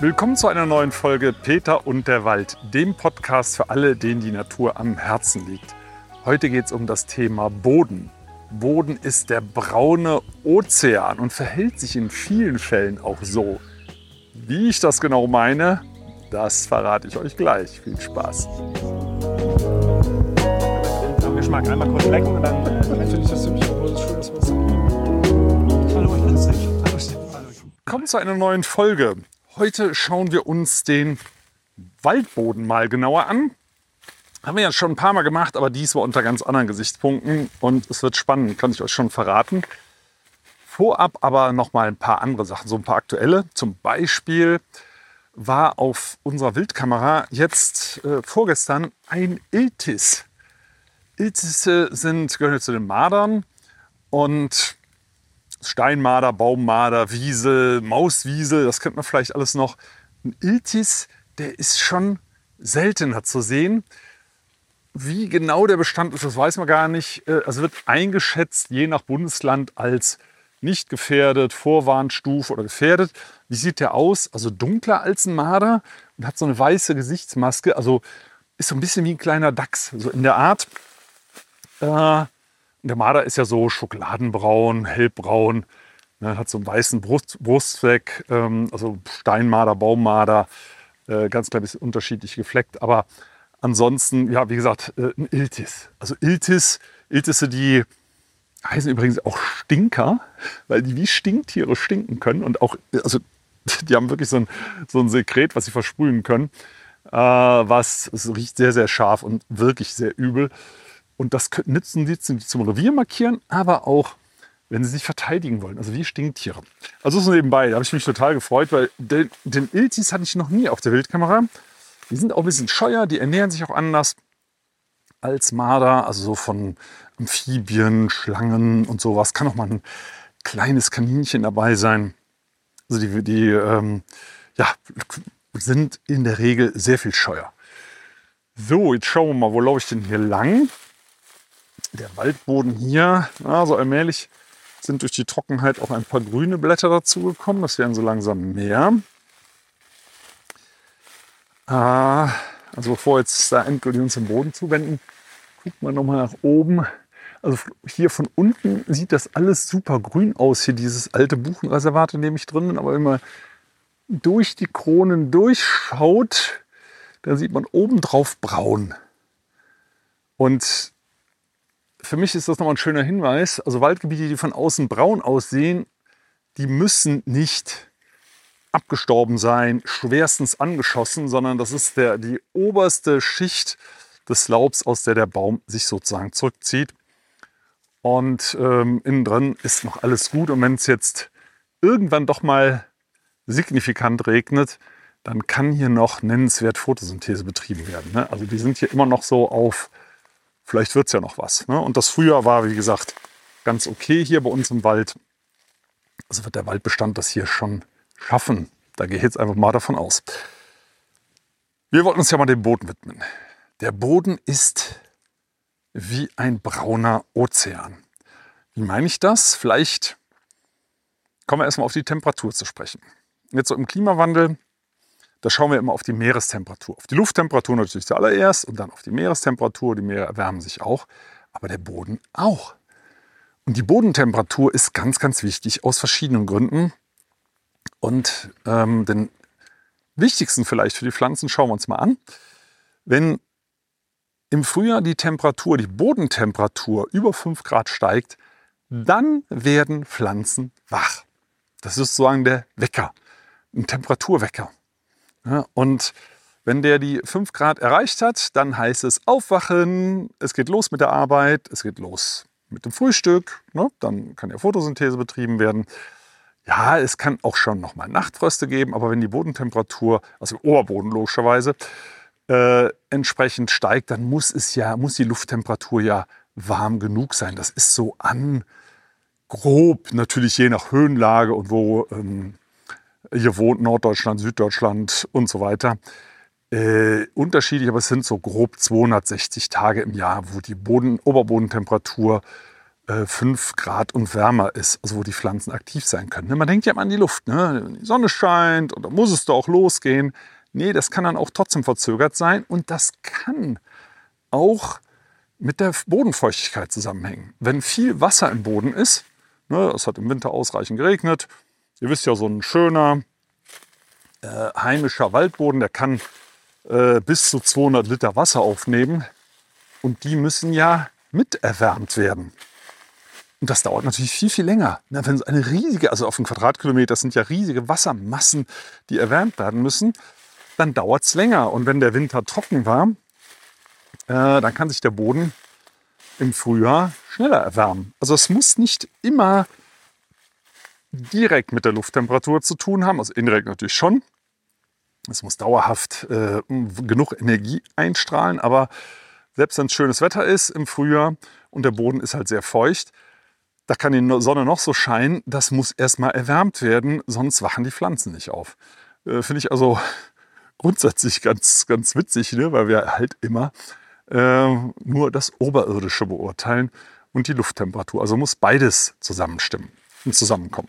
Willkommen zu einer neuen Folge Peter und der Wald, dem Podcast für alle, denen die Natur am Herzen liegt. Heute geht es um das Thema Boden. Boden ist der braune Ozean und verhält sich in vielen Fällen auch so. Wie ich das genau meine, das verrate ich euch gleich. Viel Spaß. Am Geschmack einmal kurz lecken und dann finde ich das ziemlich schön, dass wir das Hallo, ich bin's nicht. Willkommen zu einer neuen Folge. Heute schauen wir uns den Waldboden mal genauer an. Haben wir ja schon ein paar Mal gemacht, aber diesmal unter ganz anderen Gesichtspunkten. Und es wird spannend, kann ich euch schon verraten. Vorab aber noch mal ein paar andere Sachen, so ein paar aktuelle. Zum Beispiel war auf unserer Wildkamera jetzt vorgestern ein Iltis. Iltisse gehören zu den Mardern und Steinmarder, Baummarder, Wiesel, Mauswiesel, das kennt man vielleicht alles noch. Ein Iltis, der ist schon seltener zu sehen. Wie genau der Bestand ist, das weiß man gar nicht. Also wird eingeschätzt, je nach Bundesland, als nicht gefährdet, Vorwarnstufe oder gefährdet. Wie sieht der aus? Also dunkler als ein Marder und hat so eine weiße Gesichtsmaske. Also ist so ein bisschen wie ein kleiner Dachs, so in der Art. Der Marder ist ja so schokoladenbraun, hellbraun, ne, hat so einen weißen Brustfleck, also Steinmarder, Baummarder, ganz klein bisschen unterschiedlich gefleckt. Aber ansonsten, ja, wie gesagt, ein Iltis. Also Iltisse, die heißen übrigens auch Stinker, weil die wie Stinktiere stinken können. Und auch, also die haben wirklich so ein Sekret, was sie versprühen können. Es riecht sehr, sehr scharf und wirklich sehr übel. Und das nützen die zum Revier markieren, aber auch, wenn sie sich verteidigen wollen. Also wie Stinktiere. Also so nebenbei, da habe ich mich total gefreut, weil den Iltis hatte ich noch nie auf der Wildkamera. Die sind auch ein bisschen scheuer, die ernähren sich auch anders als Marder. Also so von Amphibien, Schlangen und sowas. Kann auch mal ein kleines Kaninchen dabei sein. Also die sind in der Regel sehr viel scheuer. So, jetzt schauen wir mal, wo laufe ich denn hier lang? Der Waldboden hier, so allmählich sind durch die Trockenheit auch ein paar grüne Blätter dazugekommen. Das werden so langsam mehr. Also bevor wir jetzt da endgültig uns den Boden zuwenden, gucken wir nochmal nach oben. Also hier von unten sieht das alles super grün aus. Hier dieses alte Buchenreservat, in dem ich drin bin. Aber wenn man durch die Kronen durchschaut, da sieht man obendrauf braun. Und für mich ist das nochmal ein schöner Hinweis. Also Waldgebiete, die von außen braun aussehen, die müssen nicht abgestorben sein, schwerstens angeschossen, sondern das ist die oberste Schicht des Laubs, aus der Baum sich sozusagen zurückzieht. Und innen drin ist noch alles gut. Und wenn es jetzt irgendwann doch mal signifikant regnet, dann kann hier noch nennenswert Photosynthese betrieben werden. Ne? Also die sind hier immer noch so auf, vielleicht wird es ja noch was. Ne? Und das Frühjahr war, wie gesagt, ganz okay hier bei uns im Wald. Also wird der Waldbestand das hier schon schaffen. Da gehe ich jetzt einfach mal davon aus. Wir wollten uns ja mal dem Boden widmen. Der Boden ist wie ein brauner Ozean. Wie meine ich das? Vielleicht kommen wir erstmal auf die Temperatur zu sprechen. Jetzt so im Klimawandel, da schauen wir immer auf die Meerestemperatur. Auf die Lufttemperatur natürlich zuallererst und dann auf die Meerestemperatur. Die Meere erwärmen sich auch, aber der Boden auch. Und die Bodentemperatur ist ganz, ganz wichtig aus verschiedenen Gründen. Und den wichtigsten vielleicht für die Pflanzen schauen wir uns mal an. Wenn im Frühjahr die Bodentemperatur über 5 Grad steigt, dann werden Pflanzen wach. Das ist sozusagen der Wecker, ein Temperaturwecker. Ja, und wenn der die 5 Grad erreicht hat, dann heißt es aufwachen, es geht los mit der Arbeit, es geht los mit dem Frühstück, ne? Dann kann ja Photosynthese betrieben werden. Ja, es kann auch schon nochmal Nachtfröste geben, aber wenn die Bodentemperatur, also Oberboden logischerweise, entsprechend steigt, dann muss die Lufttemperatur ja warm genug sein. Das ist so grob, natürlich je nach Höhenlage und wo hier wohnt, Norddeutschland, Süddeutschland und so weiter. Unterschiedlich, aber es sind so grob 260 Tage im Jahr, wo die Oberbodentemperatur 5 Grad und wärmer ist, also wo die Pflanzen aktiv sein können. Man denkt ja immer an die Luft, ne? Wenn die Sonne scheint und dann muss es doch auch losgehen. Nee, das kann dann auch trotzdem verzögert sein und das kann auch mit der Bodenfeuchtigkeit zusammenhängen. Wenn viel Wasser im Boden ist, ne, es hat im Winter ausreichend geregnet, ihr wisst ja, so ein schöner heimischer Waldboden, der kann bis zu 200 Liter Wasser aufnehmen und die müssen ja miterwärmt werden. Und das dauert natürlich viel, viel länger. Na, wenn es eine riesige, also auf einem Quadratkilometer sind ja riesige Wassermassen, die erwärmt werden müssen, dann dauert es länger. Und wenn der Winter trocken war, dann kann sich der Boden im Frühjahr schneller erwärmen. Also es muss nicht immer direkt mit der Lufttemperatur zu tun haben, also indirekt natürlich schon. Es muss dauerhaft genug Energie einstrahlen, aber selbst wenn es schönes Wetter ist im Frühjahr und der Boden ist halt sehr feucht, da kann die Sonne noch so scheinen, das muss erstmal erwärmt werden, sonst wachen die Pflanzen nicht auf. Finde ich also grundsätzlich ganz, ganz witzig, ne? Weil wir halt immer nur das Oberirdische beurteilen und die Lufttemperatur. Also muss beides zusammenstimmen und zusammenkommen.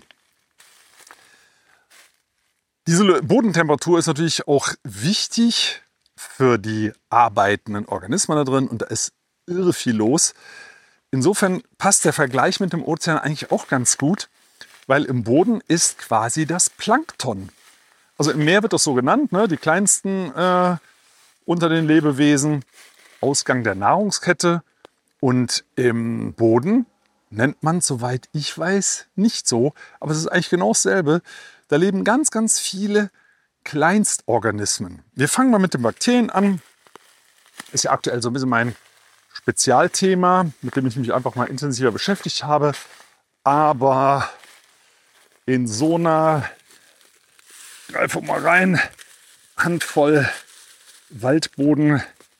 Diese Bodentemperatur ist natürlich auch wichtig für die arbeitenden Organismen da drin und da ist irre viel los. Insofern passt der Vergleich mit dem Ozean eigentlich auch ganz gut, weil im Boden ist quasi das Plankton. Also im Meer wird das so genannt, ne? Die kleinsten unter den Lebewesen, Ausgang der Nahrungskette. Und im Boden nennt man, soweit ich weiß, nicht so. Aber es ist eigentlich genau dasselbe. Da leben ganz, ganz viele Kleinstorganismen. Wir fangen mal mit den Bakterien an. Ist ja aktuell so ein bisschen mein Spezialthema, mit dem ich mich einfach mal intensiver beschäftigt habe. Aber in so einer, einfach mal rein, Handvoll Waldboden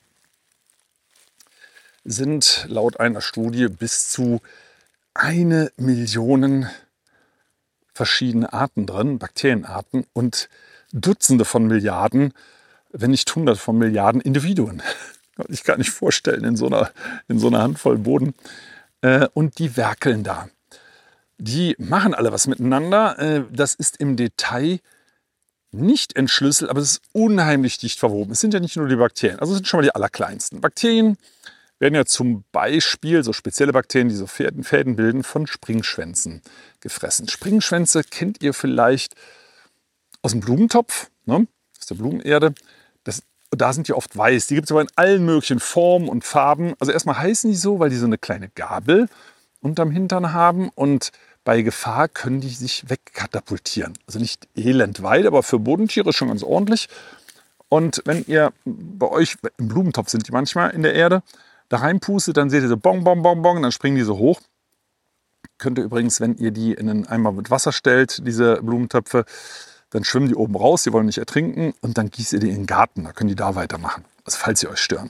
sind laut einer Studie bis zu 1 Million verschiedene Arten drin, Bakterienarten und Dutzende von Milliarden, wenn nicht Hunderte von Milliarden Individuen. Ich kann nicht vorstellen in so einer Handvoll Boden. Und die werkeln da. Die machen alle was miteinander. Das ist im Detail nicht entschlüsselt, aber es ist unheimlich dicht verwoben. Es sind ja nicht nur die Bakterien, also es sind schon mal die allerkleinsten. Bakterien werden ja zum Beispiel, so spezielle Bakterien, die so Fäden bilden, von Springschwänzen gefressen. Springschwänze kennt ihr vielleicht aus dem Blumentopf, ne? Aus der Blumenerde. Da sind die oft weiß. Die gibt es aber in allen möglichen Formen und Farben. Also erstmal heißen die so, weil die so eine kleine Gabel unterm Hintern haben und bei Gefahr können die sich wegkatapultieren. Also nicht elendweit, aber für Bodentiere schon ganz ordentlich. Und wenn ihr bei euch, im Blumentopf sind die manchmal in der Erde, da reinpustet, dann seht ihr so bong, bong, bong, bong, dann springen die so hoch. Könnt ihr übrigens, wenn ihr die in einen Eimer mit Wasser stellt, diese Blumentöpfe, dann schwimmen die oben raus, die wollen nicht ertrinken und dann gießt ihr die in den Garten, da können die da weitermachen, also falls sie euch stören.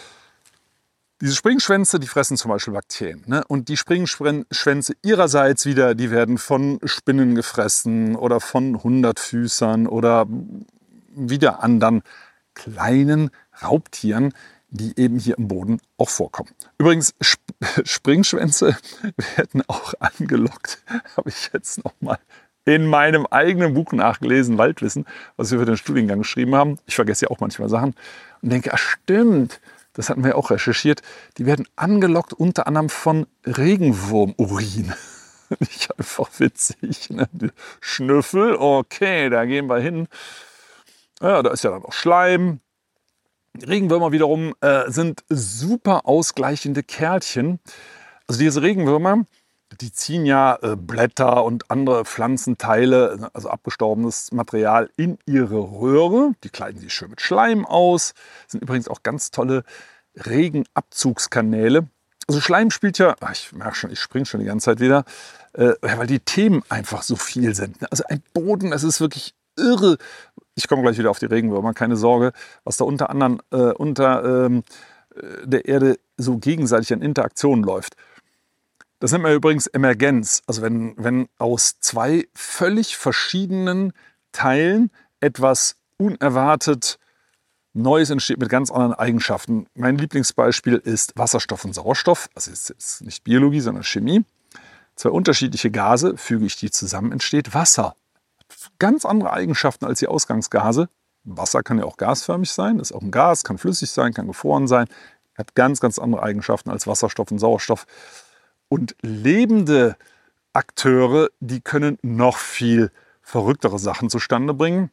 Diese Springschwänze, die fressen zum Beispiel Bakterien, ne? Und die Springschwänze ihrerseits wieder, die werden von Spinnen gefressen oder von Hundertfüßern oder wieder anderen kleinen Raubtieren, die eben hier im Boden auch vorkommen. Übrigens, Springschwänze werden auch angelockt, habe ich jetzt noch mal in meinem eigenen Buch nachgelesen, Waldwissen, was wir für den Studiengang geschrieben haben. Ich vergesse ja auch manchmal Sachen und denke, ach stimmt, das hatten wir ja auch recherchiert. Die werden angelockt unter anderem von Regenwurmurin. Nicht einfach witzig, ne? Schnüffel, okay, da gehen wir hin. Ja, da ist ja dann auch Schleim. Regenwürmer wiederum sind super ausgleichende Kerlchen. Also diese Regenwürmer, die ziehen ja Blätter und andere Pflanzenteile, also abgestorbenes Material, in ihre Röhre. Die kleiden sich schön mit Schleim aus. Sind übrigens auch ganz tolle Regenabzugskanäle. Also Schleim spielt ja, ich merke schon, ich springe schon die ganze Zeit wieder, weil die Themen einfach so viel sind. Also ein Boden, das ist wirklich irre. Ich komme gleich wieder auf die Regenwürmer, keine Sorge, was da unter anderem unter der Erde so gegenseitig an Interaktionen läuft. Das nennt man übrigens Emergenz. Also wenn aus 2 völlig verschiedenen Teilen etwas unerwartet Neues entsteht mit ganz anderen Eigenschaften. Mein Lieblingsbeispiel ist Wasserstoff und Sauerstoff. Also es ist nicht Biologie, sondern Chemie. 2 unterschiedliche Gase, füge ich die zusammen, entsteht Wasser. Ganz andere Eigenschaften als die Ausgangsgase. Wasser kann ja auch gasförmig sein, ist auch ein Gas, kann flüssig sein, kann gefroren sein. Hat ganz, ganz andere Eigenschaften als Wasserstoff und Sauerstoff. Und lebende Akteure, die können noch viel verrücktere Sachen zustande bringen.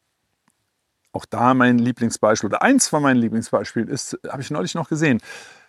Auch da mein Lieblingsbeispiel, oder eins von meinen Lieblingsbeispielen ist, habe ich neulich noch gesehen,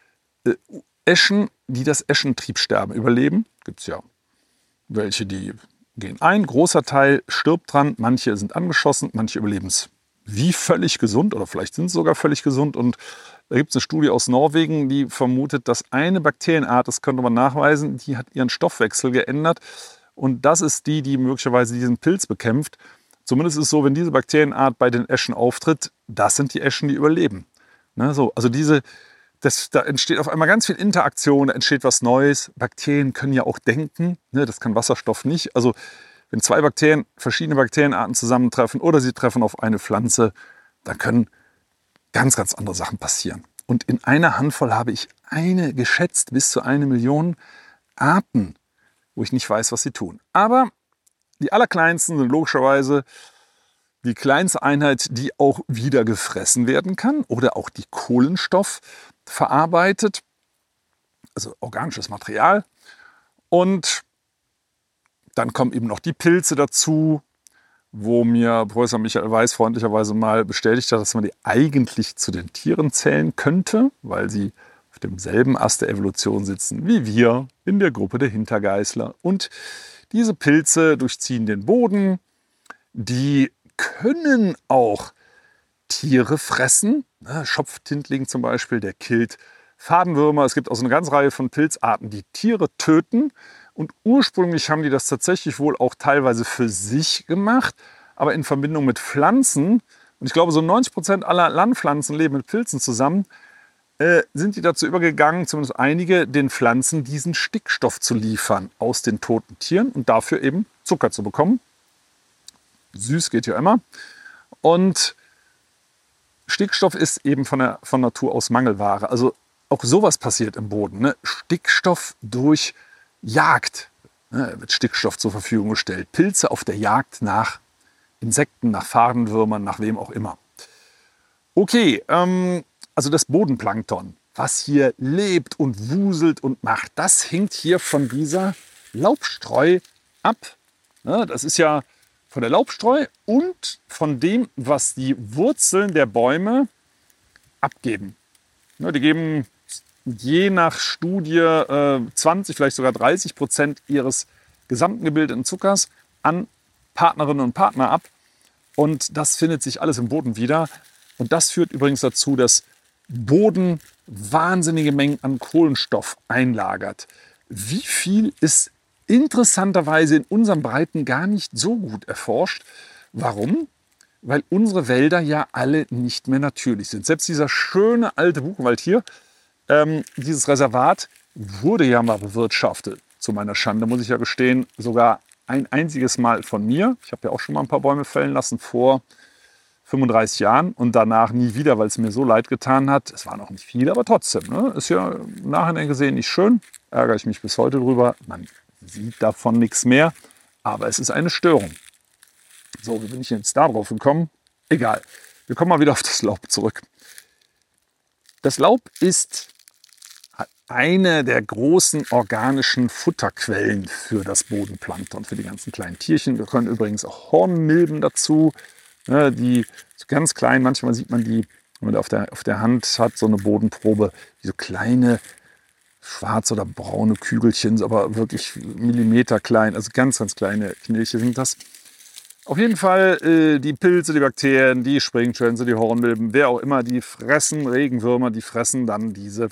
Eschen, die das Eschentriebsterben überleben. Gibt es ja welche, die gehen ein, großer Teil stirbt dran, manche sind angeschossen, manche überleben es wie völlig gesund oder vielleicht sind sie sogar völlig gesund. Und da gibt es eine Studie aus Norwegen, die vermutet, dass eine Bakterienart, das könnte man nachweisen, die hat ihren Stoffwechsel geändert. Und das ist die, die möglicherweise diesen Pilz bekämpft. Zumindest ist es so, wenn diese Bakterienart bei den Eschen auftritt, das sind die Eschen, die überleben. Ne, so, also da entsteht auf einmal ganz viel Interaktion, da entsteht was Neues. Bakterien können ja auch denken, ne, das kann Wasserstoff nicht. Also wenn 2 Bakterien, verschiedene Bakterienarten zusammentreffen oder sie treffen auf eine Pflanze, dann können ganz, ganz andere Sachen passieren. Und in einer Handvoll habe ich geschätzt bis zu 1 Million Arten, wo ich nicht weiß, was sie tun. Aber die allerkleinsten sind logischerweise die kleinste Einheit, die auch wieder gefressen werden kann oder auch die Kohlenstoff verarbeitet, also organisches Material. Und dann kommen eben noch die Pilze dazu, wo mir Professor Michael Weiß freundlicherweise mal bestätigt hat, dass man die eigentlich zu den Tieren zählen könnte, weil sie auf demselben Ast der Evolution sitzen wie wir in der Gruppe der Hintergeißler. Und diese Pilze durchziehen den Boden, die können auch Tiere fressen. Schopftintling zum Beispiel, der killt Fadenwürmer. Es gibt also eine ganze Reihe von Pilzarten, die Tiere töten. Und ursprünglich haben die das tatsächlich wohl auch teilweise für sich gemacht, aber in Verbindung mit Pflanzen. Und ich glaube, so 90% aller Landpflanzen leben mit Pilzen zusammen. Sind die dazu übergegangen, zumindest einige, den Pflanzen diesen Stickstoff zu liefern aus den toten Tieren und dafür eben Zucker zu bekommen. Süß geht ja immer. Und Stickstoff ist eben von Natur aus Mangelware. Also auch sowas passiert im Boden. Ne? Stickstoff durch Jagd, ne, wird Stickstoff zur Verfügung gestellt. Pilze auf der Jagd nach Insekten, nach Fadenwürmern, nach wem auch immer. Okay, also das Bodenplankton, was hier lebt und wuselt und macht, das hängt hier von dieser Laubstreu ab. Ja, das ist ja von der Laubstreu und von dem, was die Wurzeln der Bäume abgeben. Ja, die geben je nach Studie 20, vielleicht sogar 30% ihres gesamten gebildeten Zuckers an Partnerinnen und Partner ab. Und das findet sich alles im Boden wieder. Und das führt übrigens dazu, dass Boden wahnsinnige Mengen an Kohlenstoff einlagert. Wie viel ist interessanterweise in unseren Breiten gar nicht so gut erforscht. Warum? Weil unsere Wälder ja alle nicht mehr natürlich sind. Selbst dieser schöne alte Buchenwald hier, dieses Reservat wurde ja mal bewirtschaftet. Zu meiner Schande muss ich ja gestehen, sogar ein einziges Mal von mir. Ich habe ja auch schon mal ein paar Bäume fällen lassen vor 35 Jahren und danach nie wieder, weil es mir so leid getan hat. Es war noch nicht viel, aber trotzdem. Ne? Ist ja im Nachhinein gesehen nicht schön. Ärgere ich mich bis heute drüber. Man sieht davon nichts mehr, aber es ist eine Störung. So, wie bin ich jetzt da drauf gekommen? Egal. Wir kommen mal wieder auf das Laub zurück. Das Laub ist eine der großen organischen Futterquellen für das Bodenplankton, für die ganzen kleinen Tierchen. Wir können übrigens auch Hornmilben dazu, die so ganz klein, manchmal sieht man die, wenn man auf der Hand hat, so eine Bodenprobe, die so kleine schwarze oder braune Kügelchen, aber wirklich Millimeter klein, also ganz, ganz kleine Knilche sind das. Auf jeden Fall die Pilze, die Bakterien, die Springschwänze, die Hornmilben, wer auch immer, die fressen Regenwürmer, die fressen dann diese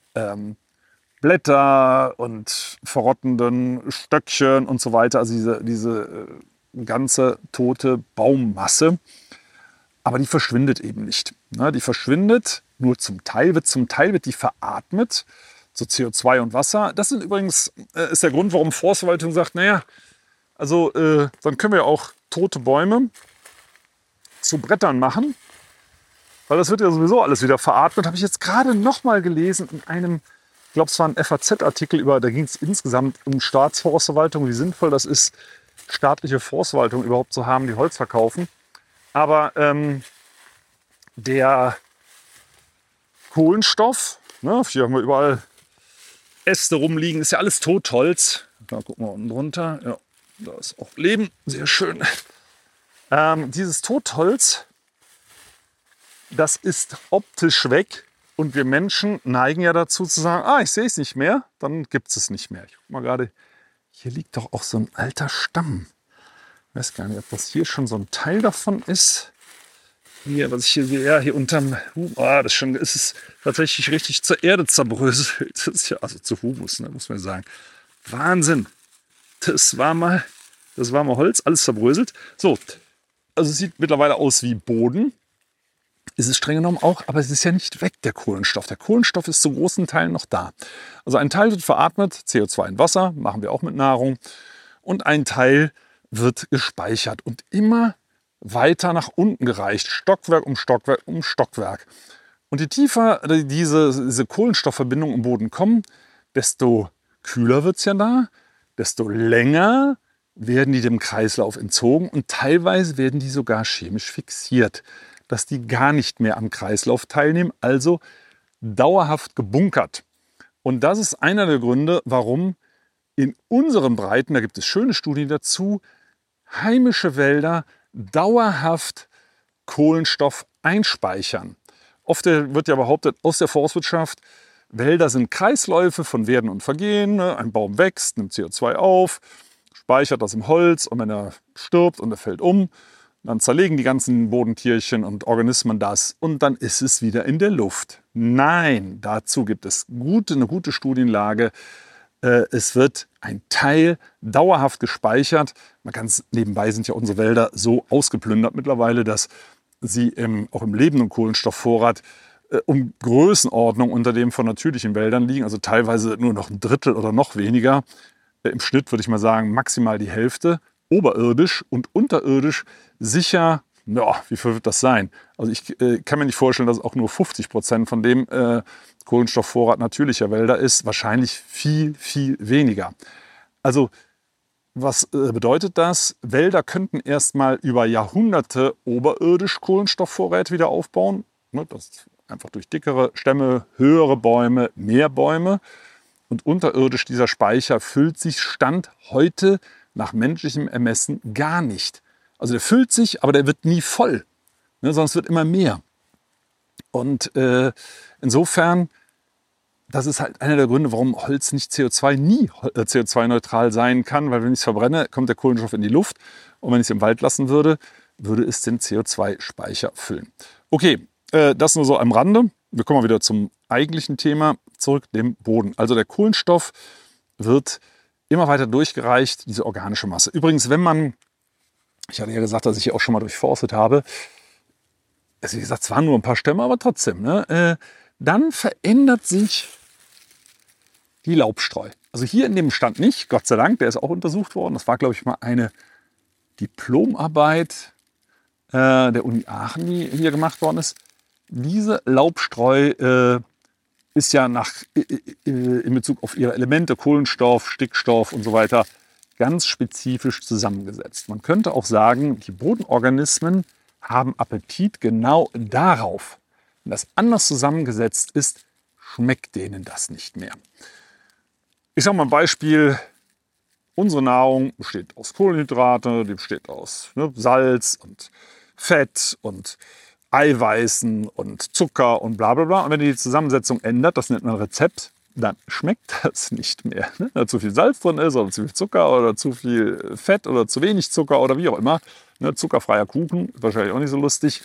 Blätter und verrottenden Stöckchen und so weiter, also diese ganze tote Baummasse. Aber die verschwindet eben nicht. Ne? Die verschwindet nur zum Teil wird die veratmet, so CO2 und Wasser. Das ist übrigens ist der Grund, warum Forstverwaltung sagt, naja, also dann können wir auch tote Bäume zu Brettern machen. Weil das wird ja sowieso alles wieder veratmet. Habe ich jetzt gerade noch mal gelesen in einem, ich glaube, es war ein FAZ-Artikel da ging es insgesamt um Staatsforstverwaltung, wie sinnvoll das ist, staatliche Forstverwaltung überhaupt zu haben, die Holz verkaufen. Aber der Kohlenstoff, ne, hier haben wir überall Äste rumliegen, ist ja alles Totholz. Da gucken wir unten drunter. Ja, da ist auch Leben, sehr schön. Dieses Totholz, das ist optisch weg. Und wir Menschen neigen ja dazu zu sagen, ich sehe es nicht mehr, dann gibt es nicht mehr. Ich guck mal gerade, hier liegt doch auch so ein alter Stamm. Ich weiß gar nicht, ob das hier schon so ein Teil davon ist. Hier, was ich hier sehe, ja, hier unterm ist es tatsächlich richtig zur Erde zerbröselt. Das ist ja, also zu Humus, ne, muss man sagen. Wahnsinn. Das war mal Holz, alles zerbröselt. So, also es sieht mittlerweile aus wie Boden. Ist es streng genommen auch, aber es ist ja nicht weg, der Kohlenstoff. Der Kohlenstoff ist zu großen Teilen noch da. Also ein Teil wird veratmet, CO2 in Wasser, machen wir auch mit Nahrung. Und ein Teil wird gespeichert und immer weiter nach unten gereicht. Stockwerk um Stockwerk um Stockwerk. Und je tiefer diese Kohlenstoffverbindungen im Boden kommen, desto kühler wird es ja da, desto länger werden die dem Kreislauf entzogen und teilweise werden die sogar chemisch fixiert, dass die gar nicht mehr am Kreislauf teilnehmen, also dauerhaft gebunkert. Und das ist einer der Gründe, warum in unseren Breiten, da gibt es schöne Studien dazu, heimische Wälder dauerhaft Kohlenstoff einspeichern. Oft wird ja behauptet aus der Forstwirtschaft, Wälder sind Kreisläufe von Werden und Vergehen. Ein Baum wächst, nimmt CO2 auf, speichert das im Holz und wenn er stirbt und er fällt um, dann zerlegen die ganzen Bodentierchen und Organismen das und dann ist es wieder in der Luft. Nein, dazu gibt es eine gute Studienlage. Es wird ein Teil dauerhaft gespeichert. Ganz nebenbei sind ja unsere Wälder so ausgeplündert mittlerweile, dass sie auch im lebenden Kohlenstoffvorrat um Größenordnung unter dem von natürlichen Wäldern liegen. Also teilweise nur noch ein Drittel oder noch weniger. Im Schnitt würde ich mal sagen maximal die Hälfte. Oberirdisch und unterirdisch sicher, ja, wie viel wird das sein? Also ich kann mir nicht vorstellen, dass auch nur 50% von dem Kohlenstoffvorrat natürlicher Wälder ist. Wahrscheinlich viel, viel weniger. Also was bedeutet das? Wälder könnten erstmal über Jahrhunderte oberirdisch Kohlenstoffvorräte wieder aufbauen. Das einfach durch dickere Stämme, höhere Bäume, mehr Bäume. Und unterirdisch dieser Speicher füllt sich Stand heute nach menschlichem Ermessen gar nicht. Also der füllt sich, aber der wird nie voll, sondern es wird immer mehr. Und insofern, das ist halt einer der Gründe, warum Holz nicht nie CO2-neutral sein kann, weil wenn ich es verbrenne, kommt der Kohlenstoff in die Luft und wenn ich es im Wald lassen würde, würde es den CO2-Speicher füllen. Okay, das nur so am Rande. Wir kommen mal wieder zum eigentlichen Thema, zurück dem Boden. Also der Kohlenstoff wird immer weiter durchgereicht, diese organische Masse. Übrigens, ich hatte ja gesagt, dass ich hier auch schon mal durchforstet habe, also wie gesagt, es waren nur ein paar Stämme, aber trotzdem, dann verändert sich die Laubstreu. Also hier in dem Stand nicht, Gott sei Dank, der ist auch untersucht worden. Das war, glaube ich, mal eine Diplomarbeit der Uni Aachen, die hier gemacht worden ist. Diese Laubstreu ist ja in Bezug auf ihre Elemente, Kohlenstoff, Stickstoff und so weiter, ganz spezifisch zusammengesetzt. Man könnte auch sagen, die Bodenorganismen haben Appetit genau darauf. Wenn das anders zusammengesetzt ist, schmeckt denen das nicht mehr. Ich sage mal ein Beispiel. Unsere Nahrung besteht aus Kohlenhydrate, die besteht aus Salz und Fett und Eiweißen und Zucker und bla bla bla. Und wenn die Zusammensetzung ändert, das nennt man Rezept, dann schmeckt das nicht mehr. Da zu viel Salz drin ist oder zu viel Zucker oder zu viel Fett oder zu wenig Zucker oder wie auch immer. Zuckerfreier Kuchen, wahrscheinlich auch nicht so lustig.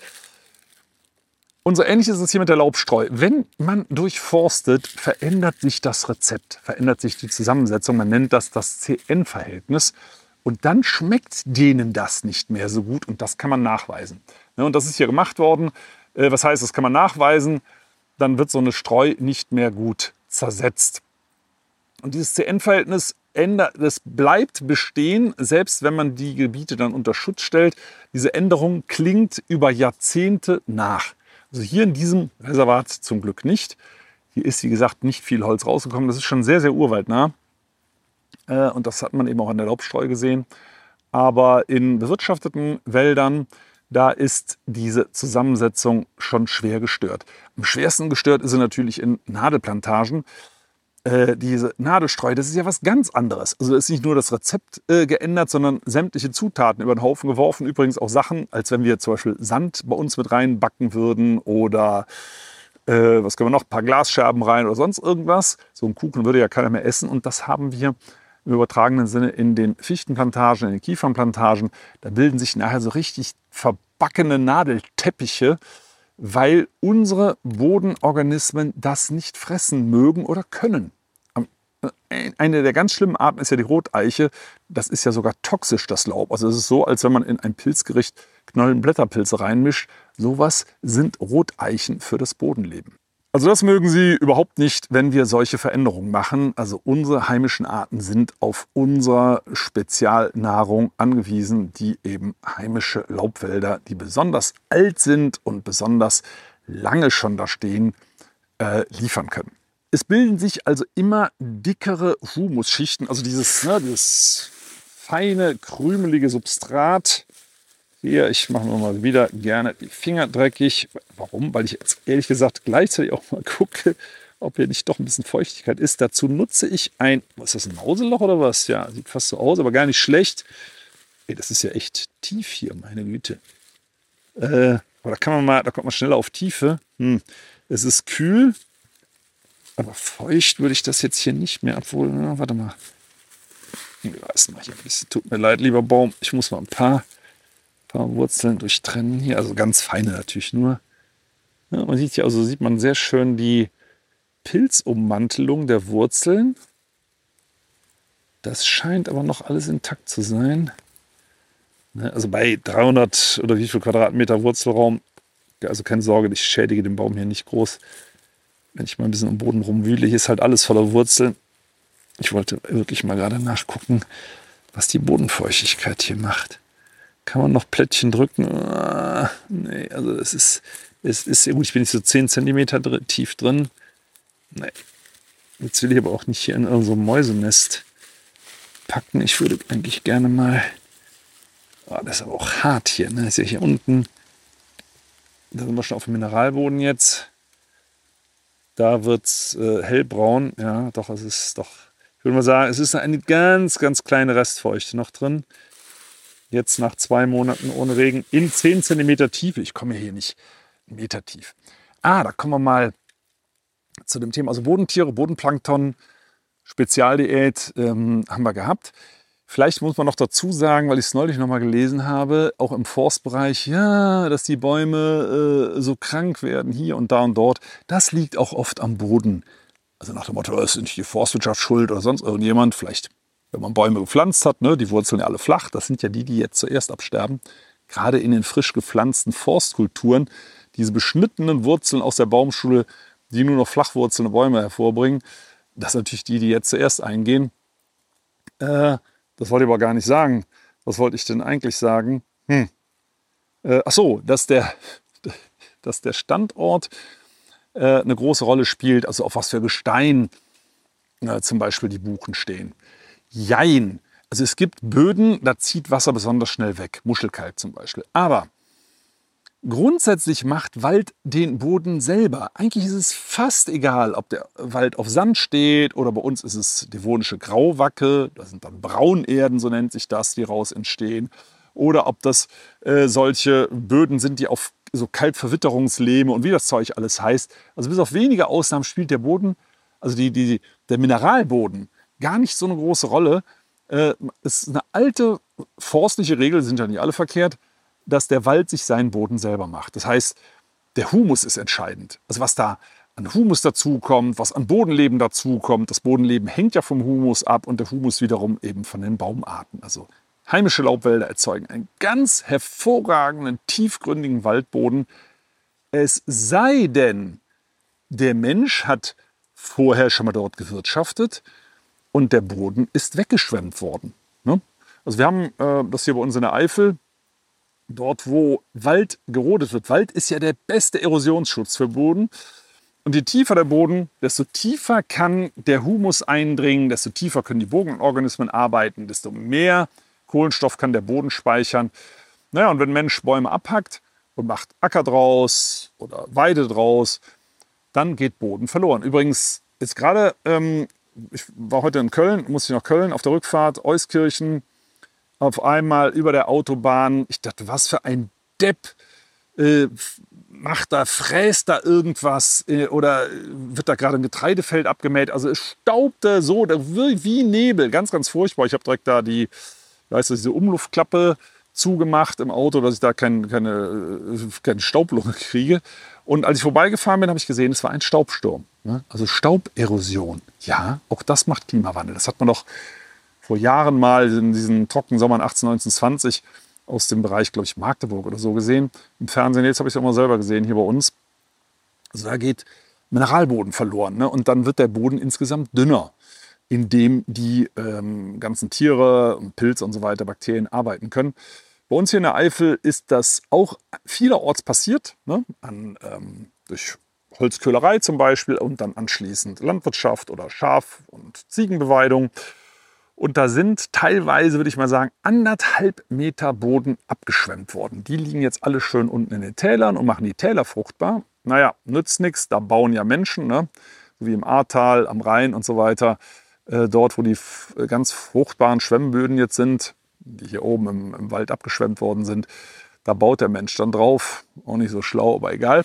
Und so ähnlich ist es hier mit der Laubstreu. Wenn man durchforstet, verändert sich das Rezept, verändert sich die Zusammensetzung. Man nennt das CN-Verhältnis. Und dann schmeckt denen das nicht mehr so gut und das kann man nachweisen. Und das ist hier gemacht worden. Was heißt, das kann man nachweisen? Dann wird so eine Streu nicht mehr gut zersetzt. Und dieses CN-Verhältnis das bleibt bestehen, selbst wenn man die Gebiete dann unter Schutz stellt. Diese Änderung klingt über Jahrzehnte nach. Also hier in diesem Reservat zum Glück nicht. Hier ist, wie gesagt, nicht viel Holz rausgekommen. Das ist schon sehr, sehr urwaldnah. Und das hat man eben auch an der Laubstreu gesehen. Aber in bewirtschafteten Wäldern, da ist diese Zusammensetzung schon schwer gestört. Am schwersten gestört ist sie natürlich in Nadelplantagen. Diese Nadelstreu, das ist ja was ganz anderes. Also es ist nicht nur das Rezept geändert, sondern sämtliche Zutaten über den Haufen geworfen. Übrigens auch Sachen, als wenn wir zum Beispiel Sand bei uns mit reinbacken würden oder was können wir noch, ein paar Glasscherben rein oder sonst irgendwas. So einen Kuchen würde ja keiner mehr essen. Und das haben wir im übertragenen Sinne in den Fichtenplantagen, in den Kiefernplantagen. Da bilden sich nachher so richtig verbackene Nadelteppiche, weil unsere Bodenorganismen das nicht fressen mögen oder können. Eine der ganz schlimmen Arten ist ja die Roteiche. Das ist ja sogar toxisch, das Laub. Also es ist so, als wenn man in ein Pilzgericht Knollenblätterpilze reinmischt. Sowas sind Roteichen für das Bodenleben. Also das mögen sie überhaupt nicht, wenn wir solche Veränderungen machen. Also unsere heimischen Arten sind auf unsere Spezialnahrung angewiesen, die eben heimische Laubwälder, die besonders alt sind und besonders lange schon da stehen, liefern können. Es bilden sich also immer dickere Humusschichten, also dieses feine, krümelige Substrat. Hier, ich mache mir mal wieder gerne die Finger dreckig. Warum? Weil ich jetzt ehrlich gesagt gleichzeitig auch mal gucke, ob hier nicht doch ein bisschen Feuchtigkeit ist. Dazu nutze ich was ist das, ein Mauseloch oder was? Ja, sieht fast so aus, aber gar nicht schlecht. Ey, das ist ja echt tief hier, meine Güte. Aber da kommt man schneller auf Tiefe. Es ist kühl, aber feucht würde ich das jetzt hier nicht mehr, obwohl, warte mal. Erstmal hier ein bisschen, tut mir leid, lieber Baum, ich muss mal ein paar Wurzeln durchtrennen hier, also ganz feine natürlich nur. Ja, man sieht hier, also sieht man sehr schön die Pilzummantelung der Wurzeln. Das scheint aber noch alles intakt zu sein. Also bei 300 oder wie viel Quadratmeter Wurzelraum, also keine Sorge, ich schädige den Baum hier nicht groß. Wenn ich mal ein bisschen am Boden rumwühle, hier ist halt alles voller Wurzeln. Ich wollte wirklich mal gerade nachgucken, was die Bodenfeuchtigkeit hier macht. Kann man noch Plättchen drücken? Nee, also es ist gut, ich bin nicht so 10 cm tief drin. Nee. Jetzt will ich aber auch nicht hier in so ein Mäusenest packen. Ich würde eigentlich gerne mal... das ist aber auch hart hier. Ne? Das ist ja hier unten. Da sind wir schon auf dem Mineralboden jetzt. Da wird es hellbraun. Ja, doch, es ist doch... Ich würde mal sagen, es ist eine ganz, ganz kleine Restfeuchte noch drin. Jetzt nach 2 Monaten ohne Regen in 10 cm Tiefe. Ich komme hier nicht Meter tief. Da kommen wir mal zu dem Thema. Also Bodentiere, Bodenplankton, Spezialdiät haben wir gehabt. Vielleicht muss man noch dazu sagen, weil ich es neulich noch mal gelesen habe, auch im Forstbereich, ja, dass die Bäume so krank werden hier und da und dort. Das liegt auch oft am Boden. Also nach dem Motto, es ist nicht die Forstwirtschaft schuld oder sonst irgendjemand. Vielleicht, wenn man Bäume gepflanzt hat, ne, die Wurzeln ja alle flach. Das sind ja die jetzt zuerst absterben. Gerade in den frisch gepflanzten Forstkulturen, diese beschnittenen Wurzeln aus der Baumschule, die nur noch flachwurzelnde Bäume hervorbringen, das sind natürlich die jetzt zuerst eingehen. Das wollte ich aber gar nicht sagen. Was wollte ich denn eigentlich sagen? Dass der Standort eine große Rolle spielt, also auf was für Gestein zum Beispiel die Buchen stehen. Jein. Also es gibt Böden, da zieht Wasser besonders schnell weg, Muschelkalk zum Beispiel. Aber grundsätzlich macht Wald den Boden selber. Eigentlich ist es fast egal, ob der Wald auf Sand steht oder bei uns ist es devonische Grauwacke, das sind dann Braunerden, so nennt sich das, die raus entstehen. Oder ob das solche Böden sind, die auf so Kaltverwitterungslehme und wie das Zeug alles heißt. Also bis auf wenige Ausnahmen spielt der Boden, also der Mineralboden, gar nicht so eine große Rolle. Es ist eine alte forstliche Regel, sind ja nicht alle verkehrt, dass der Wald sich seinen Boden selber macht. Das heißt, der Humus ist entscheidend. Also was da an Humus dazukommt, was an Bodenleben dazukommt. Das Bodenleben hängt ja vom Humus ab und der Humus wiederum eben von den Baumarten. Also heimische Laubwälder erzeugen einen ganz hervorragenden, tiefgründigen Waldboden. Es sei denn, der Mensch hat vorher schon mal dort gewirtschaftet und der Boden ist weggeschwemmt worden. Ne? Also wir haben das hier bei uns in der Eifel. dort wo Wald gerodet wird. Wald ist ja der beste Erosionsschutz für Boden. Und je tiefer der Boden, desto tiefer kann der Humus eindringen, desto tiefer können die Bodenorganismen arbeiten, desto mehr Kohlenstoff kann der Boden speichern. Naja, und wenn ein Mensch Bäume abhackt und macht Acker draus oder Weide draus, dann geht Boden verloren. Übrigens, jetzt gerade, ich war heute in Köln, musste ich nach Köln auf der Rückfahrt, Euskirchen, auf einmal über der Autobahn. Ich dachte, was für ein Depp fräst da irgendwas oder wird da gerade ein Getreidefeld abgemäht. Also es staubte so wie Nebel, ganz, ganz furchtbar. Ich habe direkt da diese Umluftklappe zugemacht im Auto, dass ich da keine Staublunge kriege. Und als ich vorbeigefahren bin, habe ich gesehen, es war ein Staubsturm. Ne? Also Stauberosion. Ja, auch das macht Klimawandel. Das hat man doch vor Jahren mal in diesen Trockensommern 18, 19, 20 aus dem Bereich, glaube ich, Magdeburg oder so gesehen. Im Fernsehen, jetzt habe ich es auch mal selber gesehen, hier bei uns. Also da geht Mineralboden verloren. Ne? Und dann wird der Boden insgesamt dünner, in dem die ganzen Tiere, Pilze und so weiter, Bakterien arbeiten können. Bei uns hier in der Eifel ist das auch vielerorts passiert, ne? Durch Holzköhlerei zum Beispiel und dann anschließend Landwirtschaft oder Schaf- und Ziegenbeweidung. Und da sind teilweise, würde ich mal sagen, 1,5 Meter Boden abgeschwemmt worden. Die liegen jetzt alle schön unten in den Tälern und machen die Täler fruchtbar. Naja, nützt nichts, da bauen ja Menschen, ne? So wie im Ahrtal, am Rhein und so weiter. Dort, wo die ganz fruchtbaren Schwemmböden jetzt sind, die hier oben im Wald abgeschwemmt worden sind, da baut der Mensch dann drauf. Auch nicht so schlau, aber egal.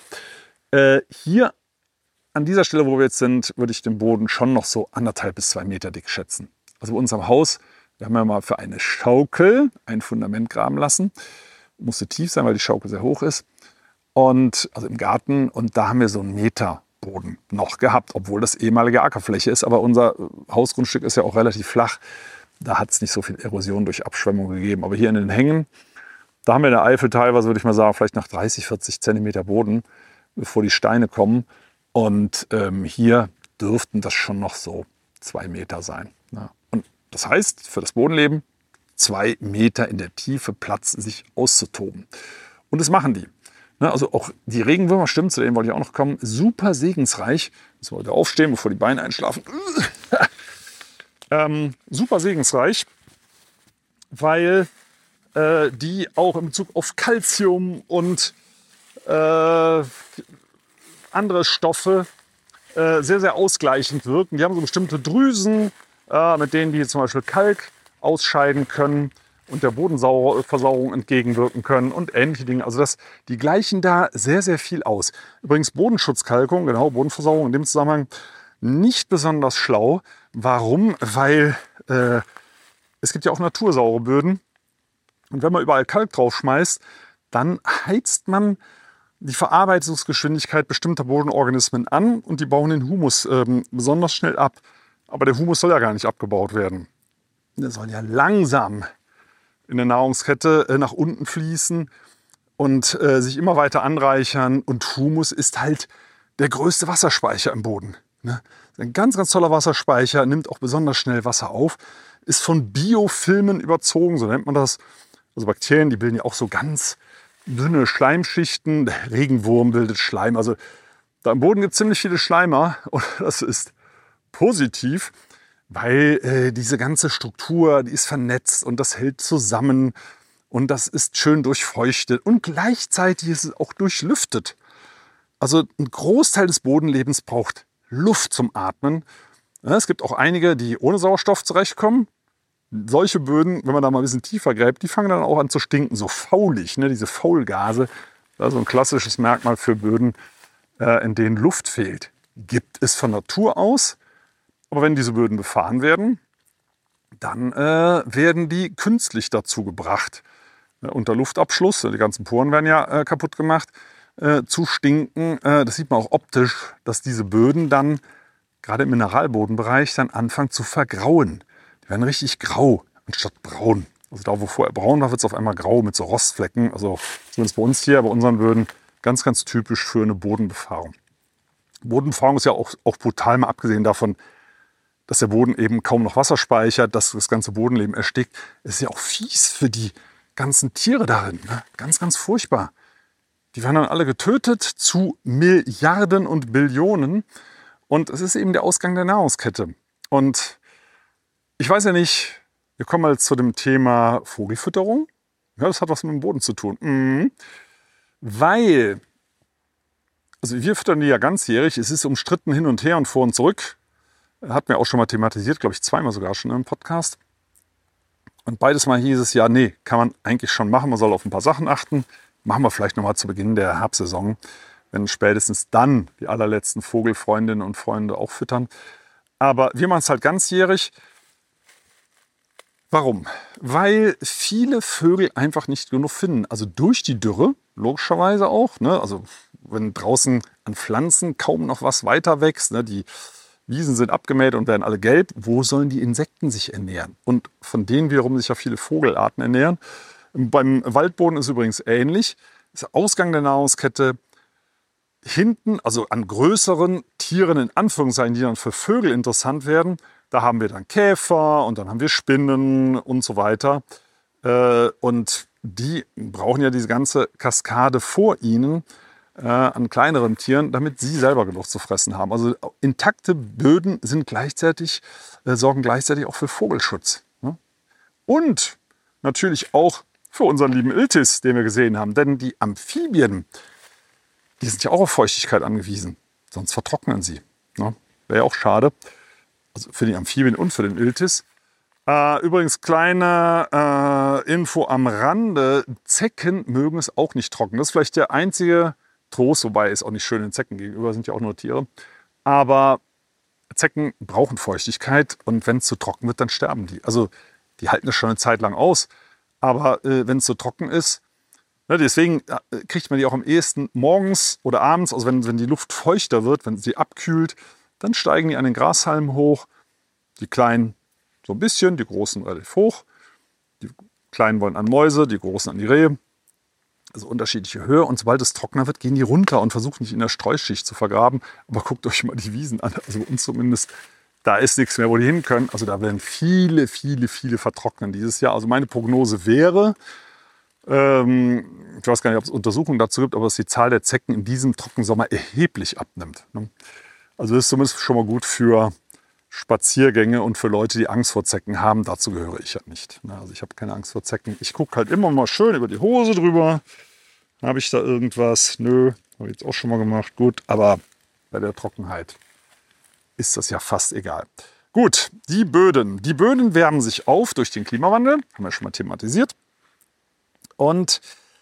Hier an dieser Stelle, wo wir jetzt sind, würde ich den Boden schon noch so 1,5 bis 2 Meter dick schätzen. Also bei uns am Haus, wir haben ja mal für eine Schaukel ein Fundament graben lassen. Musste tief sein, weil die Schaukel sehr hoch ist. Und also im Garten, und da haben wir so 1 Meter Boden noch gehabt, obwohl das ehemalige Ackerfläche ist. Aber unser Hausgrundstück ist ja auch relativ flach. Da hat es nicht so viel Erosion durch Abschwemmung gegeben. Aber hier in den Hängen, da haben wir in der Eifel teilweise, würde ich mal sagen, vielleicht nach 30, 40 Zentimeter Boden, bevor die Steine kommen. Und hier dürften das schon noch so 2 Meter sein. Ja. Und das heißt, für das Bodenleben 2 Meter in der Tiefe Platz, sich auszutoben. Und das machen die. Also auch die Regenwürmer, stimmt, zu denen wollte ich auch noch kommen, super segensreich. Jetzt wollte ich aufstehen, bevor die Beine einschlafen. Super segensreich, weil die auch in Bezug auf Calcium und andere Stoffe sehr, sehr ausgleichend wirken. Die haben so bestimmte Drüsen, mit denen die zum Beispiel Kalk ausscheiden können und der Bodenversauerung entgegenwirken können und ähnliche Dinge. Also die gleichen da sehr, sehr viel aus. Übrigens Bodenschutzkalkung, genau, Bodenversauerung in dem Zusammenhang nicht besonders schlau. Warum? Weil es gibt ja auch natursaure Böden. Und wenn man überall Kalk drauf schmeißt, dann heizt man die Verarbeitungsgeschwindigkeit bestimmter Bodenorganismen an und die bauen den Humus besonders schnell ab. Aber der Humus soll ja gar nicht abgebaut werden. Der soll ja langsam in der Nahrungskette nach unten fließen und sich immer weiter anreichern. Und Humus ist halt der größte Wasserspeicher im Boden. Ne? Ein ganz, ganz toller Wasserspeicher, nimmt auch besonders schnell Wasser auf, ist von Biofilmen überzogen, so nennt man das. Also Bakterien, die bilden ja auch so ganz dünne Schleimschichten. Der Regenwurm bildet Schleim. Also da im Boden gibt es ziemlich viele Schleimer und das ist positiv, weil diese ganze Struktur, die ist vernetzt und das hält zusammen und das ist schön durchfeuchtet und gleichzeitig ist es auch durchlüftet. Also ein Großteil des Bodenlebens braucht Luft zum Atmen. Ja, es gibt auch einige, die ohne Sauerstoff zurechtkommen. Solche Böden, wenn man da mal ein bisschen tiefer gräbt, die fangen dann auch an zu stinken, so faulig, ne? Diese Faulgase. Das ist so ein klassisches Merkmal für Böden, in denen Luft fehlt. Gibt es von Natur aus. Aber wenn diese Böden befahren werden, dann werden die künstlich dazu gebracht, unter Luftabschluss, die ganzen Poren werden ja kaputt gemacht, zu stinken. Das sieht man auch optisch, dass diese Böden dann, gerade im Mineralbodenbereich, dann anfangen zu vergrauen. Die werden richtig grau anstatt braun. Also da, wo vorher braun war, wird es auf einmal grau mit so Rostflecken. Also zumindest bei uns hier, bei unseren Böden, ganz, ganz typisch für eine Bodenbefahrung. Bodenbefahrung ist ja auch brutal, mal abgesehen davon, dass der Boden eben kaum noch Wasser speichert, dass das ganze Bodenleben erstickt. Es ist ja auch fies für die ganzen Tiere darin. Ne? Ganz, ganz furchtbar. Die werden dann alle getötet zu Milliarden und Billionen. Und es ist eben der Ausgang der Nahrungskette. Und ich weiß ja nicht, wir kommen mal zu dem Thema Vogelfütterung. Ja, das hat was mit dem Boden zu tun. Weil, also wir füttern die ja ganzjährig. Es ist umstritten hin und her und vor und zurück. Hat mir auch schon mal thematisiert, glaube ich, zweimal sogar schon im Podcast. Und beides Mal hieß es ja, nee, kann man eigentlich schon machen. Man soll auf ein paar Sachen achten. Machen wir vielleicht noch mal zu Beginn der Herbstsaison, wenn spätestens dann die allerletzten Vogelfreundinnen und Freunde auch füttern. Aber wir machen es halt ganzjährig. Warum? Weil viele Vögel einfach nicht genug finden. Also durch die Dürre, logischerweise auch. Ne? Also wenn draußen an Pflanzen kaum noch was weiter wächst, ne? Die Wiesen sind abgemäht und werden alle gelb. Wo sollen die Insekten sich ernähren? Und von denen wiederum sich ja viele Vogelarten ernähren. Beim Waldboden ist es übrigens ähnlich. Das ist der Ausgang der Nahrungskette. Hinten, also an größeren Tieren in Anführungszeichen, die dann für Vögel interessant werden, da haben wir dann Käfer und dann haben wir Spinnen und so weiter. Und die brauchen ja diese ganze Kaskade vor ihnen an kleineren Tieren, damit sie selber genug zu fressen haben. Also intakte Böden sind sorgen gleichzeitig auch für Vogelschutz. Ne? Und natürlich auch für unseren lieben Iltis, den wir gesehen haben. Denn die Amphibien, die sind ja auch auf Feuchtigkeit angewiesen. Sonst vertrocknen sie. Ne? Wäre ja auch schade. Also für die Amphibien und für den Iltis. Übrigens, kleine Info am Rande. Zecken mögen es auch nicht trocken. Das ist vielleicht der einzige Trost, wobei ist auch nicht schön den Zecken gegenüber, sind ja auch nur Tiere. Aber Zecken brauchen Feuchtigkeit und wenn es zu trocken wird, dann sterben die. Also die halten das schon eine Zeit lang aus. Aber wenn es so trocken ist, ne, deswegen kriegt man die auch am ehesten morgens oder abends, also wenn die Luft feuchter wird, wenn sie abkühlt, dann steigen die an den Grashalmen hoch. Die Kleinen so ein bisschen, die Großen relativ hoch. Die Kleinen wollen an Mäuse, die Großen an die Rehe. Also unterschiedliche Höhe. Und sobald es trockener wird, gehen die runter und versuchen nicht in der Streuschicht zu vergraben. Aber guckt euch mal die Wiesen an. Also bei uns zumindest, da ist nichts mehr, wo die hin können. Also da werden viele vertrocknen dieses Jahr. Also meine Prognose wäre, ich weiß gar nicht, ob es Untersuchungen dazu gibt, aber dass die Zahl der Zecken in diesem Trockensommer erheblich abnimmt. Also das ist zumindest schon mal gut für Spaziergänge und für Leute, die Angst vor Zecken haben. Dazu gehöre ich ja nicht. Also ich habe keine Angst vor Zecken. Ich gucke halt immer mal schön über die Hose drüber. Habe ich da irgendwas? Nö, habe ich jetzt auch schon mal gemacht. Gut, aber bei der Trockenheit ist das ja fast egal. Gut, die Böden. Die Böden wärmen sich auf durch den Klimawandel. Haben wir schon mal thematisiert. Und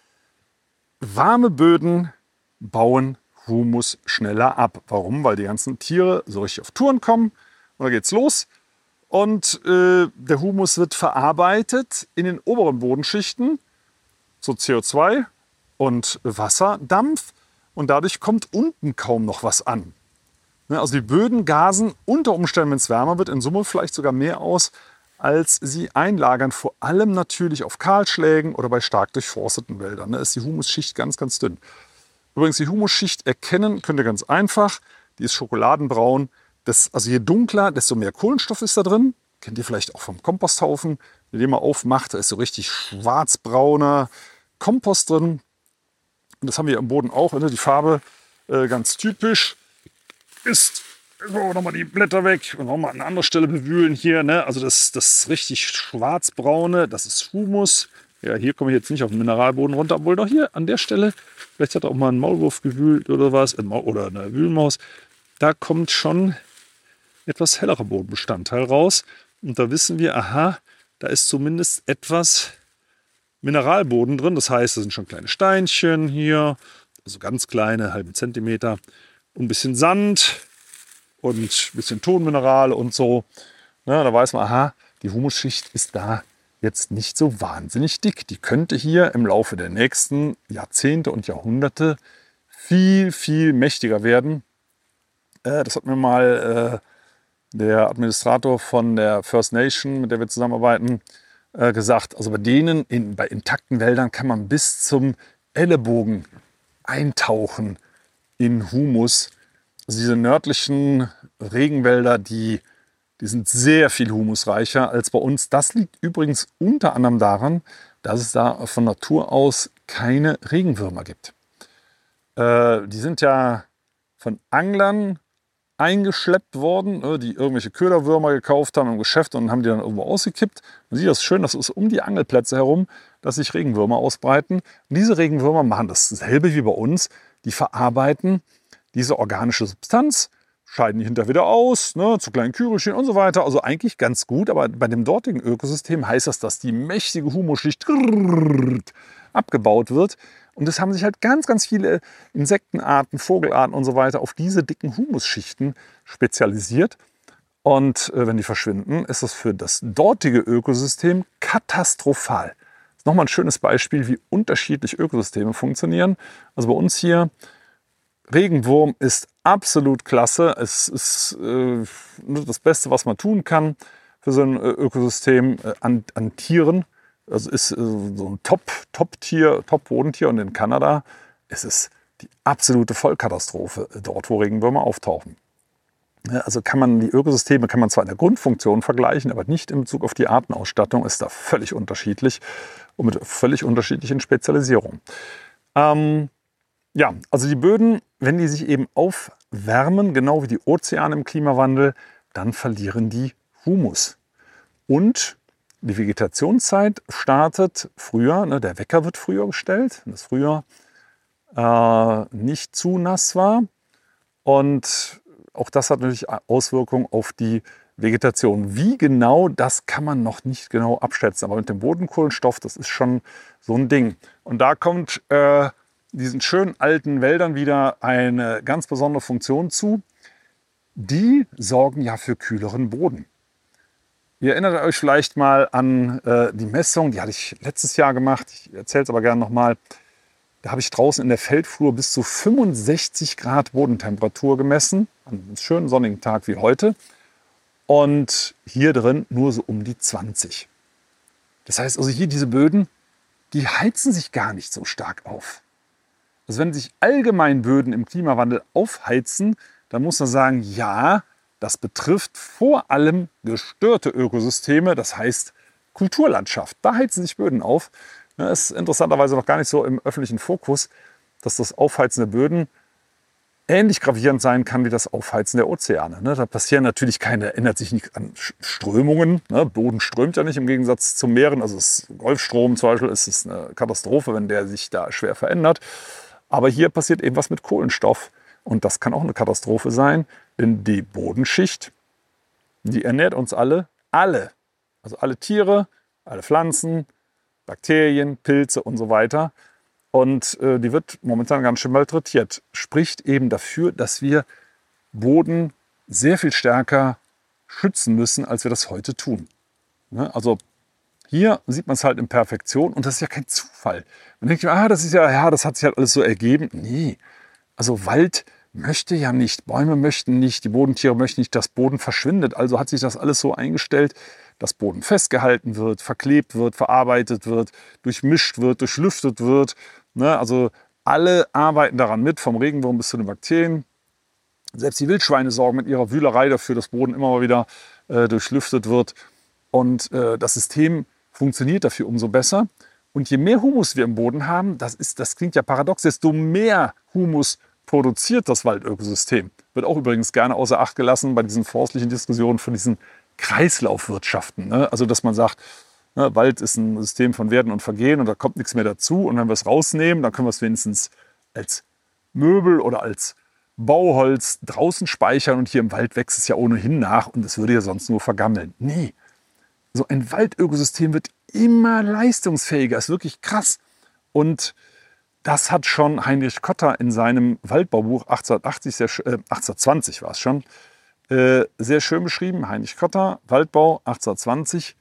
warme Böden bauen Humus schneller ab. Warum? Weil die ganzen Tiere so richtig auf Touren kommen. Und da geht's los. Und der Humus wird verarbeitet in den oberen Bodenschichten zu CO2 und Wasserdampf. Und dadurch kommt unten kaum noch was an. Also die Böden gasen unter Umständen, wenn es wärmer wird, in Summe vielleicht sogar mehr aus, als sie einlagern. Vor allem natürlich auf Kahlschlägen oder bei stark durchforsteten Wäldern. Da ist die Humusschicht ganz, ganz dünn. Übrigens, die Humusschicht erkennen könnt ihr ganz einfach. Die ist schokoladenbraun. Also je dunkler, desto mehr Kohlenstoff ist da drin. Kennt ihr vielleicht auch vom Komposthaufen. Wenn ihr den mal aufmacht, da ist so richtig schwarzbrauner Kompost drin. Und das haben wir am Boden auch. Ne? Die Farbe ganz typisch ist, nochmal die Blätter weg und nochmal an eine andere Stelle bewühlen hier. Ne? Also das richtig schwarzbraune, das ist Humus. Ja, hier komme ich jetzt nicht auf den Mineralboden runter, obwohl doch hier an der Stelle, vielleicht hat er auch mal ein Maulwurf gewühlt oder was, oder eine Wühlmaus. Da kommt schon etwas hellerer Bodenbestandteil raus. Und da wissen wir, aha, da ist zumindest etwas Mineralboden drin. Das heißt, da sind schon kleine Steinchen hier, also ganz kleine, halben Zentimeter. Und ein bisschen Sand und ein bisschen Tonminerale und so. Ja, da weiß man, aha, die Humusschicht ist da jetzt nicht so wahnsinnig dick. Die könnte hier im Laufe der nächsten Jahrzehnte und Jahrhunderte viel mächtiger werden. Das hat mir mal der Administrator von der First Nation, mit der wir zusammenarbeiten, gesagt. Also bei denen, bei intakten Wäldern kann man bis zum Ellenbogen eintauchen in Humus. Also diese nördlichen Regenwälder, die sind sehr viel humusreicher als bei uns. Das liegt übrigens unter anderem daran, dass es da von Natur aus keine Regenwürmer gibt. Die sind ja von Anglern eingeschleppt worden, die irgendwelche Köderwürmer gekauft haben im Geschäft und haben die dann irgendwo ausgekippt. Man sieht das schön, das ist um die Angelplätze herum, dass sich Regenwürmer ausbreiten. Und diese Regenwürmer machen dasselbe wie bei uns. Die verarbeiten diese organische Substanz, scheiden die hinterher wieder aus, zu kleinen Kügelchen und so weiter. Also eigentlich ganz gut, aber bei dem dortigen Ökosystem heißt das, dass die mächtige Humusschicht abgebaut wird. Und es haben sich halt ganz, ganz viele Insektenarten, Vogelarten und so weiter auf diese dicken Humusschichten spezialisiert. Und wenn die verschwinden, ist das für das dortige Ökosystem katastrophal. Das ist nochmal ein schönes Beispiel, wie unterschiedlich Ökosysteme funktionieren. Also bei uns hier, Regenwurm ist absolut klasse. Es ist das Beste, was man tun kann für so ein Ökosystem an Tieren. Also ist so ein Top-Tier, Top-Bodentier. Und in Kanada ist es die absolute Vollkatastrophe dort, wo Regenwürmer auftauchen. Also die Ökosysteme kann man zwar in der Grundfunktion vergleichen, aber nicht in Bezug auf die Artenausstattung, ist da völlig unterschiedlich und mit völlig unterschiedlichen Spezialisierungen. Ja, also die Böden, wenn die sich eben aufwärmen, genau wie die Ozeane im Klimawandel, dann verlieren die Humus. Und die Vegetationszeit startet früher, der Wecker wird früher gestellt, wenn das Frühjahr nicht zu nass war. Und auch das hat natürlich Auswirkungen auf die Vegetation. Wie genau, das kann man noch nicht genau abschätzen. Aber mit dem Bodenkohlenstoff, das ist schon so ein Ding. Und da kommt diesen schönen alten Wäldern wieder eine ganz besondere Funktion zu. Die sorgen ja für kühleren Boden. Ihr erinnert euch vielleicht mal an die Messung, die hatte ich letztes Jahr gemacht. Ich erzähle es aber gerne nochmal. Da habe ich draußen in der Feldflur bis zu 65 Grad Bodentemperatur gemessen, an einem schönen sonnigen Tag wie heute. Und hier drin nur so um die 20. Das heißt also hier diese Böden, die heizen sich gar nicht so stark auf. Also wenn sich allgemein Böden im Klimawandel aufheizen, dann muss man sagen, ja, das betrifft vor allem gestörte Ökosysteme, das heißt Kulturlandschaft. Da heizen sich Böden auf. Das ist interessanterweise noch gar nicht so im öffentlichen Fokus, dass das Aufheizen der Böden ähnlich gravierend sein kann wie das Aufheizen der Ozeane. Da passieren natürlich ändert sich nicht an Strömungen. Boden strömt ja nicht im Gegensatz zum Meeren. Also das Golfstrom zum Beispiel ist es eine Katastrophe, wenn der sich da schwer verändert. Aber hier passiert eben was mit Kohlenstoff. Und das kann auch eine Katastrophe sein, denn die Bodenschicht, die ernährt uns alle. Also alle Tiere, alle Pflanzen, Bakterien, Pilze und so weiter. Und die wird momentan ganz schön malträtiert. Spricht eben dafür, dass wir Boden sehr viel stärker schützen müssen, als wir das heute tun. Also hier sieht man es halt in Perfektion und das ist ja kein Zufall. Man denkt, das hat sich halt alles so ergeben. Nee, also Wald möchte ja nicht, Bäume möchten nicht, die Bodentiere möchten nicht, dass Boden verschwindet. Also hat sich das alles so eingestellt, dass Boden festgehalten wird, verklebt wird, verarbeitet wird, durchmischt wird, durchlüftet wird. Also alle arbeiten daran mit, vom Regenwurm bis zu den Bakterien. Selbst die Wildschweine sorgen mit ihrer Wühlerei dafür, dass Boden immer mal wieder durchlüftet wird. Und das System funktioniert dafür umso besser. Und je mehr Humus wir im Boden haben, das klingt ja paradox, desto mehr Humus produziert das Waldökosystem. Wird auch übrigens gerne außer Acht gelassen bei diesen forstlichen Diskussionen von diesen Kreislaufwirtschaften. Also dass man sagt, Wald ist ein System von Werden und Vergehen und da kommt nichts mehr dazu. Und wenn wir es rausnehmen, dann können wir es wenigstens als Möbel oder als Bauholz draußen speichern und hier im Wald wächst es ja ohnehin nach und es würde ja sonst nur vergammeln. Nee, so ein Waldökosystem wird immer leistungsfähiger, ist wirklich krass. Und das hat schon Heinrich Kotter in seinem Waldbaubuch 1820 war es schon, sehr schön beschrieben. Heinrich Kotter, Waldbau 1820.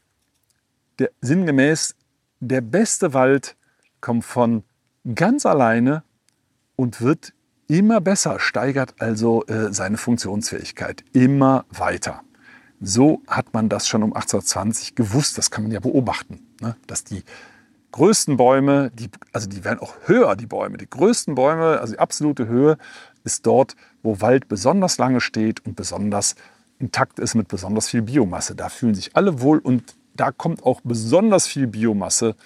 Sinngemäß, der beste Wald kommt von ganz alleine und wird immer besser, steigert also seine Funktionsfähigkeit immer weiter. So hat man das schon um 1820 gewusst, das kann man ja beobachten, dass die größten Bäume, die werden auch höher, die Bäume. Die größten Bäume, also die absolute Höhe, ist dort, wo Wald besonders lange steht und besonders intakt ist mit besonders viel Biomasse. Da fühlen sich alle wohl und da kommt auch besonders viel Biomasse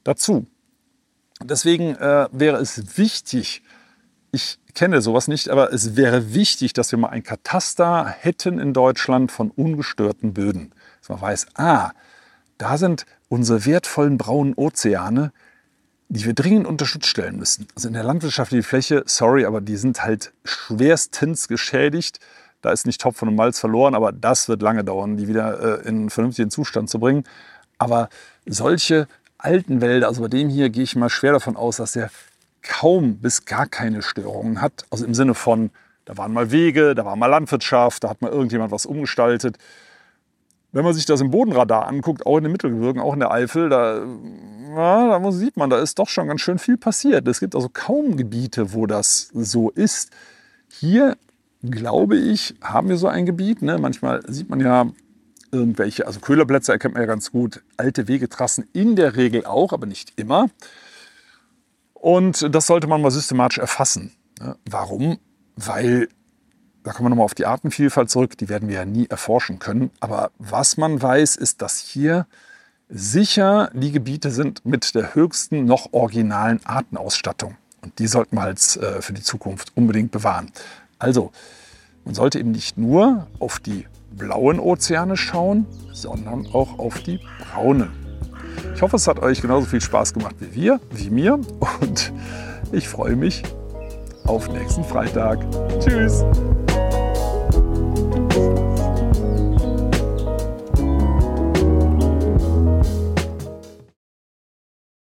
dazu. Deswegen wäre es wichtig, ich kenne sowas nicht, aber es wäre wichtig, dass wir mal ein Kataster hätten in Deutschland von ungestörten Böden. Dass man weiß, da sind unsere wertvollen braunen Ozeane, die wir dringend unter Schutz stellen müssen. Also in der landwirtschaftlichen Fläche, sorry, aber die sind halt schwerstens geschädigt. Da ist nicht Topf und Malz verloren, aber das wird lange dauern, die wieder in einen vernünftigen Zustand zu bringen. Aber solche alten Wälder, also bei dem hier gehe ich mal schwer davon aus, dass der kaum bis gar keine Störungen hat. Also im Sinne von, da waren mal Wege, da war mal Landwirtschaft, da hat mal irgendjemand was umgestaltet. Wenn man sich das im Bodenradar anguckt, auch in den Mittelgebirgen, auch in der Eifel, da sieht man, da ist doch schon ganz schön viel passiert. Es gibt also kaum Gebiete, wo das so ist. Hier, glaube ich, haben wir so ein Gebiet. Ne? Manchmal sieht man ja irgendwelche, also Köhlerplätze erkennt man ja ganz gut, alte Wegetrassen in der Regel auch, aber nicht immer. Und das sollte man mal systematisch erfassen. Warum? Weil, da kommen wir nochmal auf die Artenvielfalt zurück, die werden wir ja nie erforschen können. Aber was man weiß, ist, dass hier sicher die Gebiete sind mit der höchsten noch originalen Artenausstattung. Und die sollten wir halt für die Zukunft unbedingt bewahren. Also, man sollte eben nicht nur auf die blauen Ozeane schauen, sondern auch auf die braunen. Ich hoffe, es hat euch genauso viel Spaß gemacht wie mir. Und ich freue mich auf nächsten Freitag. Tschüss!